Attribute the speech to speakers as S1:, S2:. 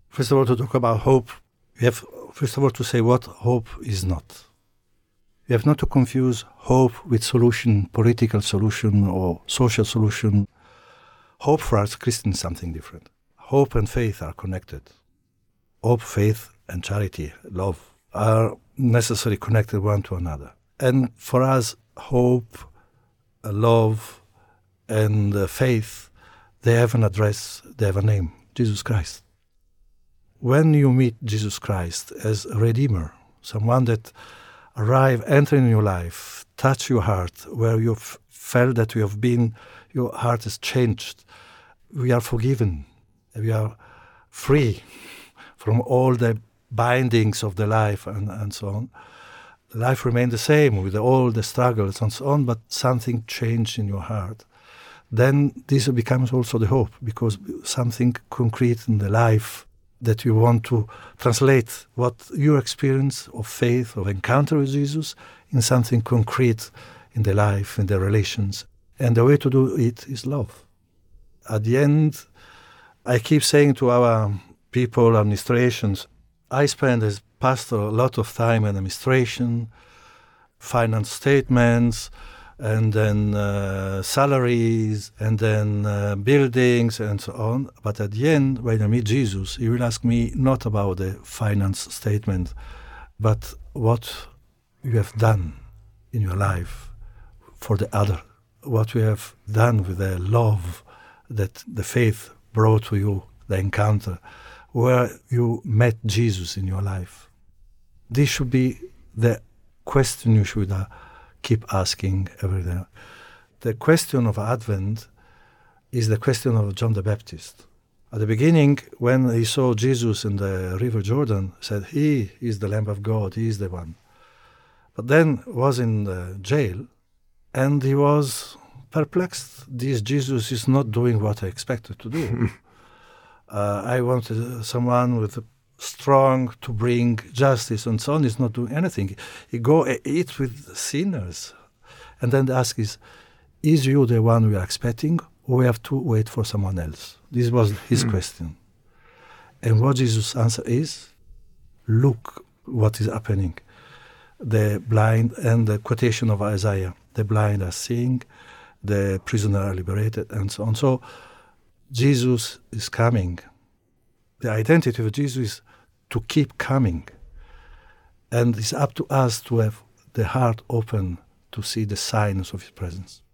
S1: First of all, to talk about hope, we have first of all to say what hope is not. We have not to confuse hope with solution, political solution or social solution. Hope for us Christians is something different. Hope and faith are connected. Hope, faith, and charity, love, are necessarily connected one to another. And for us, hope, love, and faith, they have an address, they have a name, Jesus Christ. When you meet Jesus Christ as a Redeemer, someone that arrive, enter in your life, touch your heart, where you've felt that you have been, your heart has changed, we are forgiven, we are free from all the bindings of the life and so on. Life remained the same with all the struggles and so on, but something changed in your heart. Then this becomes also the hope, because something concrete in the life that you want to translate what your experience of faith, of encounter with Jesus, in something concrete in the life, in the relations. And the way to do it is love. At the end, I keep saying to our people, administrations, I spend as pastor a lot of time in administration, finance statements, and then salaries, and then buildings, and so on. But at the end, when I meet Jesus, he will ask me not about the finance statement, but what you have done in your life for the other, what you have done with the love that the faith brought to you, the encounter, where you met Jesus in your life. This should be the question you should keep asking every day. The question of Advent is the question of John the Baptist. At the beginning, when he saw Jesus in the River Jordan, he said, "He is the Lamb of God, he is the one." But then was in the jail, and he was perplexed. This Jesus is not doing what I expected to do. I wanted someone with strong to bring justice and so on. He's not doing anything. He go eat with sinners. And then the ask is you the one we are expecting, or we have to wait for someone else? This was his question. And what Jesus' answer is, look what is happening. The blind, and the quotation of Isaiah, the blind are seeing, the prisoner are liberated, and so on. So Jesus is coming. The identity of Jesus is to keep coming. And it's up to us to have the heart open to see the signs of his presence.